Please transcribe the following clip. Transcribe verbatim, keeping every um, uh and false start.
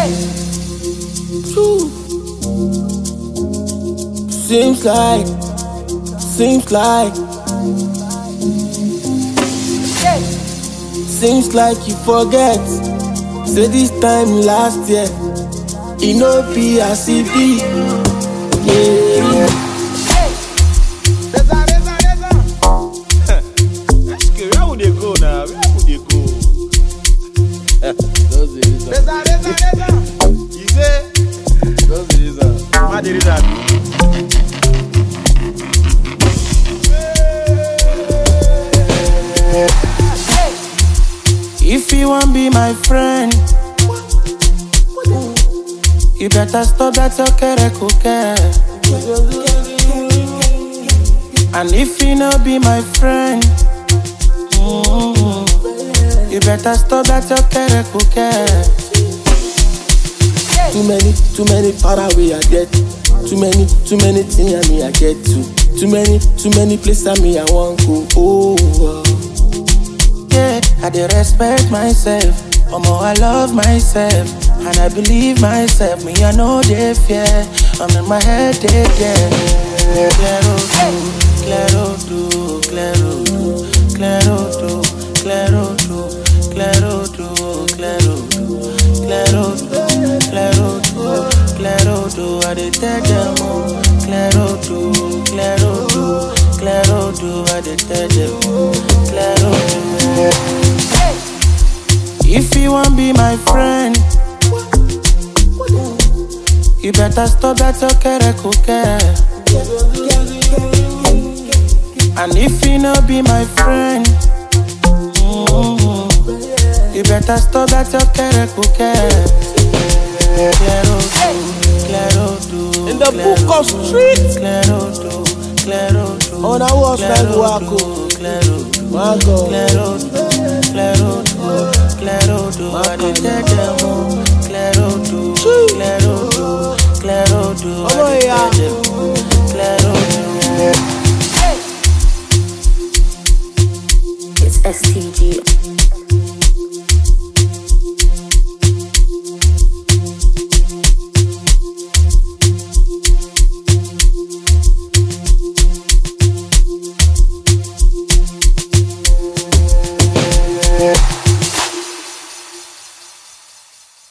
Seems like, seems like, seems like you forget. Say this time last year, it no be as it be. Yeah. Where would they go now? Where would they go? Those the reason. You say? Those the reason. What the reason? If you want be my friend, you better stop that your kere. And if you no be my friend, mm-hmm, you better stop that your kere. Too many, too many far away I get. Too many, too many things I me I get to. Too many, too many places I me I want go. Oh, oh. Yeah, I dey respect myself. Omo, I love myself. And I believe myself. Me, I know they fear. I'm in my head, they get. Claro do, claro do, claro do, claro do, claro do, claro do, claro do, claro do, claro do, claro do. I dey tell them oh, claro do, claro do, claro do. I dey tell them oh, claro do. If you want be my friend, you better stop that your kere. And if you no be my friend, mm-hmm, you better stop that your kere. Claro do, claro do. In the book of streets. Claro do, claro do. On a watch like Wako. Claro do, Wako. claro do, claro do, claro do. I dey tell them oh, claro do, claro do, claro do. I dey tell them.